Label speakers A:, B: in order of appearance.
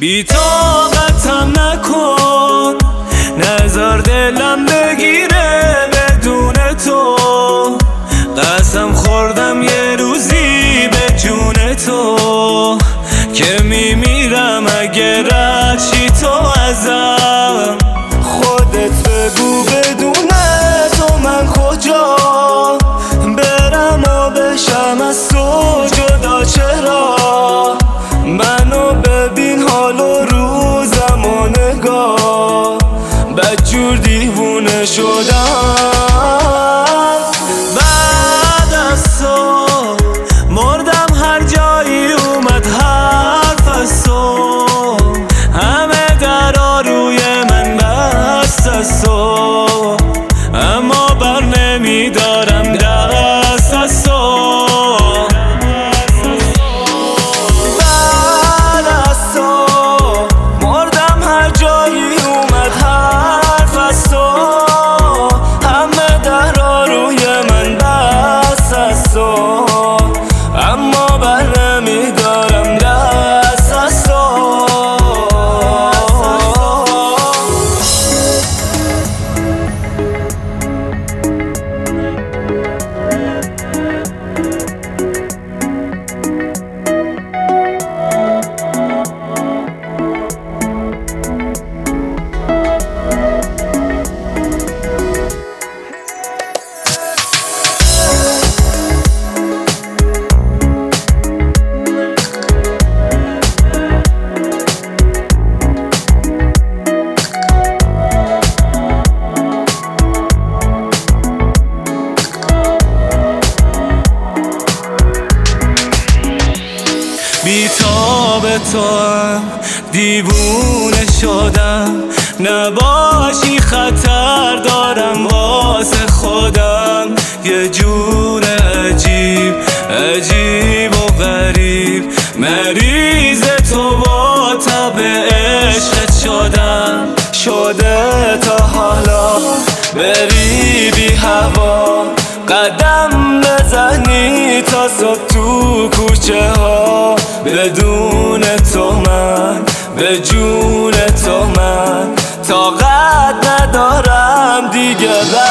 A: بی طاقتم نکن، نذار دلم بگیره بدون تو. قسم خوردم یه روزی به جون تو که میمیرم اگه رد شی تو ازم. خودت بگو بدون تو من کجا برم و بشم از تو جدا؟ چرا منو ببین حال و روزم و نگاه، بدجور دیوونه شدم. بعد از تو مردم، هر جایی اومد حرف از تو، همه درا روی من بست از تو، اما بر نمیدارم دست از تو. بی‌تاب توام دیوونه شدم، نباشی خطر دارم واسه خودم. یه جور عجیب عجیب و غریب مریض تو با تب عشقت شدم. شده تا حالا بری بی هوا، قدم بزنی تا صبح تو کوچه ها، بدون تو من به جون تو من طاقت ندارم دیگه.